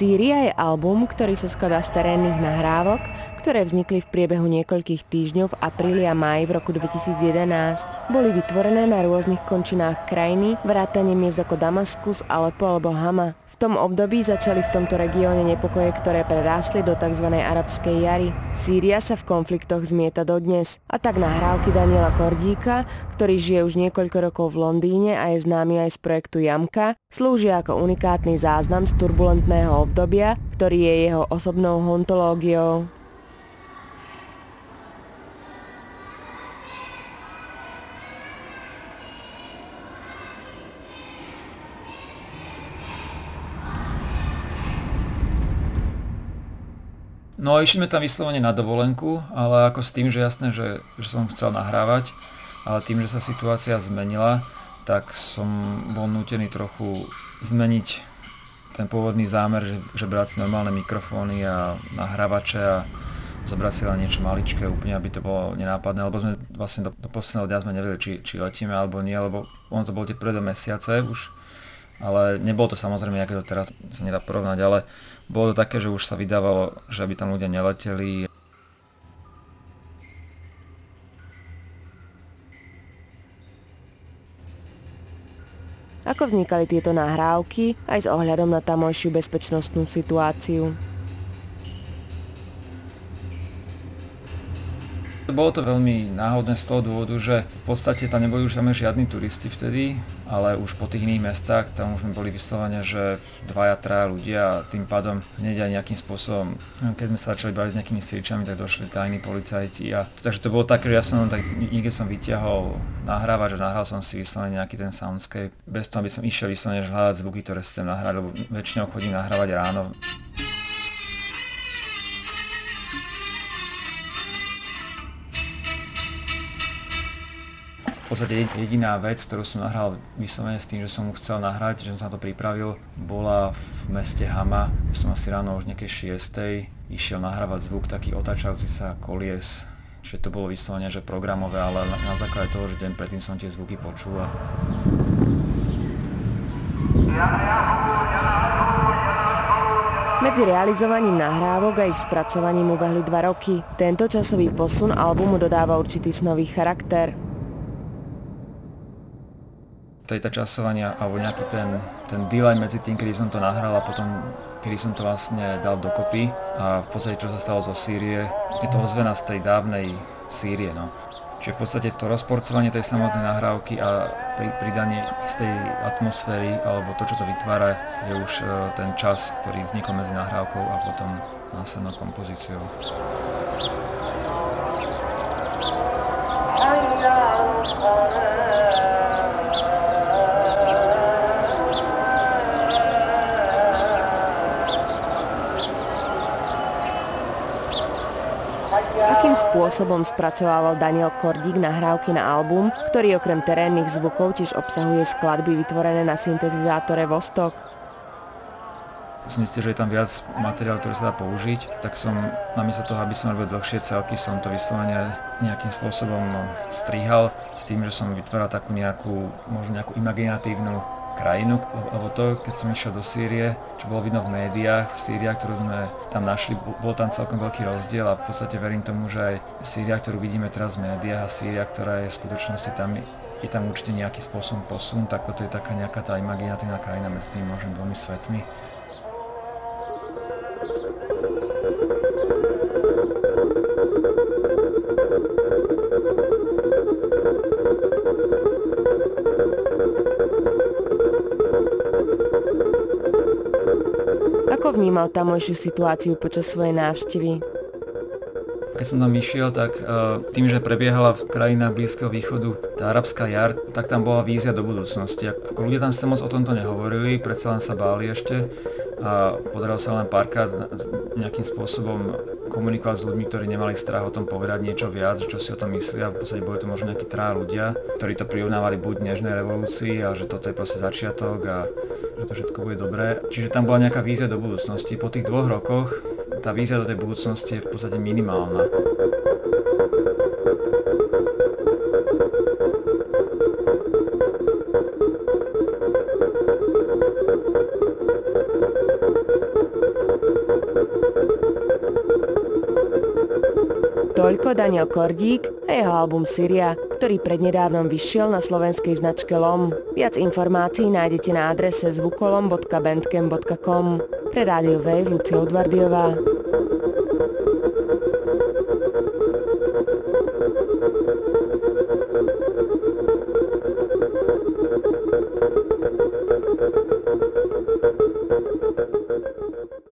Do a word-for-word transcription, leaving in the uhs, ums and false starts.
Sýria je album, ktorý sa skladá z terénnych nahrávok, ktoré vznikli v priebehu niekoľkých týždňov v apríli a máji v roku dvetisíc jedenásť. Boli vytvorené na rôznych končinách krajiny, vrátane miest ako Damaskus, Alepo alebo Hama. V tom období začali v tomto regióne nepokoje, ktoré prerástli do tzv. Arabskej jary. Sýria sa v konfliktoch zmieta dodnes. A tak nahrávky Daniela Kordíka, ktorý žije už niekoľko rokov v Londýne a je známy aj z projektu Jamka, slúžia ako unikátny záznam z turbulentného obdobia, ktorý je jeho osobnou hontológiou. No išli sme tam vyslovene na dovolenku, ale ako s tým, že jasné, že, že som chcel nahrávať, ale tým, že sa situácia zmenila, tak som bol nútený trochu zmeniť ten pôvodný zámer, že, že brať si normálne mikrofóny a nahrávače a zobrať si len niečo maličké, úplne aby to bolo nenápadné, lebo sme vlastne do, do posledného dňa sme nevedeli, či, či letíme alebo nie, lebo ono to bolo tie prvé mesiace už, ale nebolo to samozrejme, aké to teraz sa nedá porovnať, ale bolo to také, že už sa vydávalo, že aby tam ľudia neleteli. Ako vznikali tieto nahrávky aj s ohľadom na tamojšiu bezpečnostnú situáciu? Bolo to veľmi náhodné z toho dôvodu, že v podstate tam neboli už žiadni turisti vtedy, ale už po tých iných mestách tam už sme boli vyslovene, že dvaja, traja ľudia a tým pádom hneď aj nejakým spôsobom, keď sme sa začali baviť s nejakými stričami, tak došli tajní policajti a takže to bolo také, že ja som tak niekde som vyťahol nahrávač a nahral som si vyslovene nejaký ten soundscape, bez toho, aby som išiel vyslovene hľadať zvuky, ktoré chcem nahrať, lebo väčšinou chodím nahrávať ráno. V podstate jediná vec, ktorú som nahral vyslovene s tým, že som mu chcel nahrať, že som sa na to pripravil, bola v meste Hama. Som asi ráno už nejakej šiestej išiel nahrávať zvuk taký otáčajúci sa kolies. Čiže to bolo vyslovene, že programové, ale na základe toho, že deň predtým som tie zvuky počul. Medzi realizovaním nahrávok a ich spracovaním ubehli dva roky. Tento časový posun albumu dodáva určitý snový charakter. Tejto časovania alebo nejaký ten, ten delay medzi tým, kedy som to nahral a potom, kedy som to vlastne dal dokopy a v podstate čo sa stalo zo Sýrie, je to ozvena z tej dávnej Sýrie, no. Čiže v podstate to rozporcovanie tej samotnej nahrávky a pri, pridanie istej atmosféry alebo to, čo to vytvára, je už ten čas, ktorý vznikol medzi nahrávkou a potom následnou kompozíciou. Akým spôsobom spracovával Daniel Kordík nahrávky na album, ktorý okrem terénnych zvukov tiež obsahuje skladby vytvorené na syntezizátore Vostok? Som zistil, že je tam viac materiálu, ktorý sa dá použiť, tak som namiesto toho, aby som robil dlhšie celky, som to vyslovene nejakým spôsobom strihal s tým, že som vytváral takú nejakú, možno nejakú imaginatívnu krajinu, lebo to, keď som išiel do Sýrie, čo bolo vidno v médiách, Sýria, ktorú sme tam našli, bol tam celkom veľký rozdiel a v podstate verím tomu, že aj Sýria, ktorú vidíme teraz v médiách a Sýria, ktorá je v skutočnosti tam, je tam určite nejaký spôsob posun, tak toto je taká nejaká tá imaginatívna krajina medzi tými možno dvomi svetmi. Ako vnímal tamojšiu situáciu počas svojej návštevy? Keď som tam išiel, tak tým, že prebiehala v krajinách Blízkeho východu tá arabská jar, tak tam bola vízia do budúcnosti. Ako ľudia tam sa moc o tomto nehovorili, predsa len sa báli ešte a podarilo sa len párkrát nejakým spôsobom komunikovať s ľuďmi, ktorí nemali strach o tom povedať niečo viac, čo si o tom myslia. V podstate boli to možno nejakí traja ľudia, ktorí to prirovnávali buď nežnej revolúcii a že toto je proste začiatok a že to všetko bude dobré. Čiže tam bola nejaká vízia do budúcnosti. Po tých dvoch rokoch tá vízia do tej budúcnosti je v podstate minimálna. Voľko, Daniel Kordík a jeho album Syria, ktorý prednedávnom vyšiel na slovenskej značke Lom. Viac informácií nájdete na adrese zvukolom bodka bandcamp bodka com. Pre Rádio Wave Lucia Udvardiová.